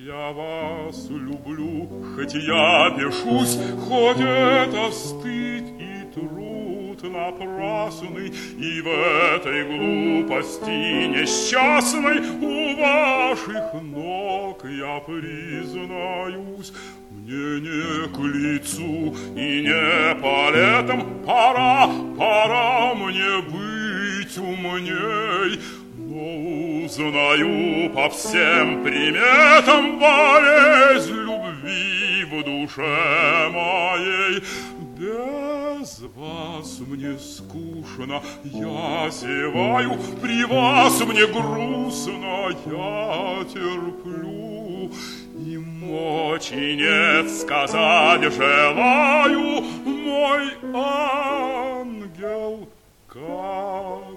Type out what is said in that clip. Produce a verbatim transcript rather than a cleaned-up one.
Я вас люблю, хоть я бешусь, хоть это стыд и труд напрасный, и в этой глупости несчастной у ваших ног я признаюсь. Мне не к лицу и не по летам, пора, пора мне быть умней. Но узнаю по всем приметам болезнь любви в душе моей. Без вас мне скучно, я зеваю, при вас мне грустно, я терплю. И мочи нет сказать желаю, мой ангел, как